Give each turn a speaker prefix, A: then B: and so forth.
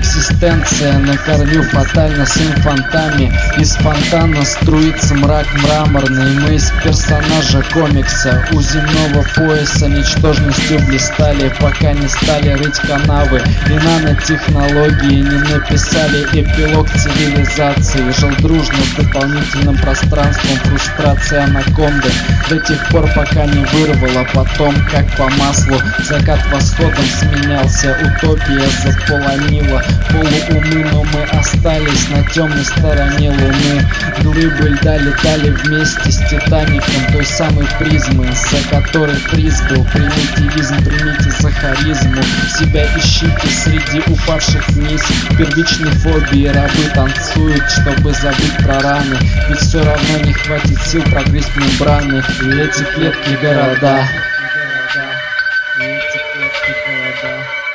A: Экзистенция на корню фатальна с инфантами. Из фонтана струится мрак мраморный. Мы из персонажа комикса у земного пояса ничтожностью блистали, пока не стали рыть канавы и нанотехнологии не написали эпилог цивилизации. Жил дружно с дополнительным пространством фрустрация анаконды до тех пор, пока не вырвало, потом как по маслу закат восходом сменялся, утопия заполонила полуумы, но мы остались на темной стороне луны. Глыбы льда летали вместе с Титаником, той самой призмы, за которой приз был примитивизм. Примите за харизму, себя ищите среди упавших вниз. Первичной фобии рабы танцуют, чтобы забыть про раны, ведь все равно не хватит сил прогрызть мембраны. И эти клетки города.